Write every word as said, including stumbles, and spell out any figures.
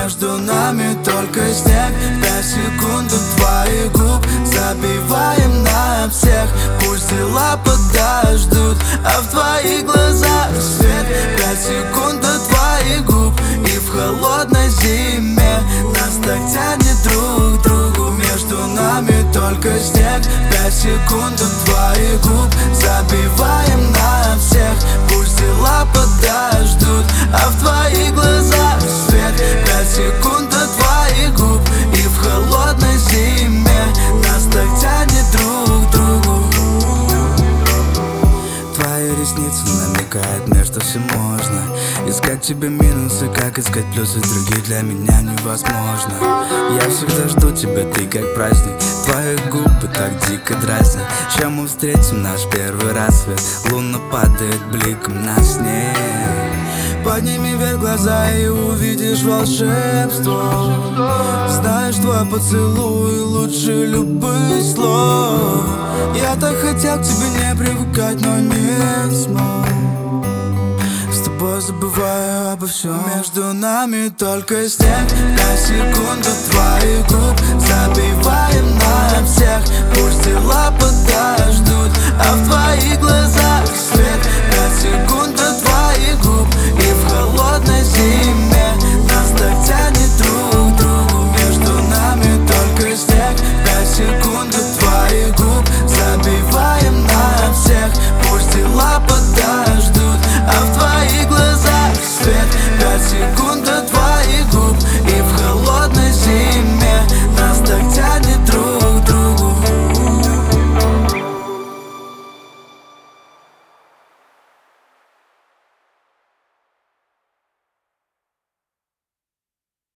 Между нами только снег. Пять секунд до твоих губ. Забиваем на всех. Пусть дела подождут, а в твоих глазах свет. Пять секунд до твоих губ. И в холодной зиме нас так тянет друг к другу. Между нами только снег. Пять секунд до твоих губ. Забиваем на всех. Пусть дела подождут, а в твоих глазах свет. Пять секунд до твоих губ. И в холодной зиме нас так тянет друг к другу. Твои ресницы намекают мне, что все можно. Искать тебе минусы, как искать плюсы, других для меня невозможно. Я всегда жду тебя, ты как праздник. Твои губы так дико дразнят. Ща мы встретим наш первый рассвет. Луна падает бликом на снег. Подними вверх глаза и увидишь волшебство. Знаешь, твой поцелуй лучше любых слов. Я так хотел к тебе не привыкать, но не смог. С тобой забываю обо всем. Между нами только снег. Пять секунд до твоих губ. Забиваем на всех. Пусть дела подождут, а в твоих глазах свет. Пять секунд до твоих губ.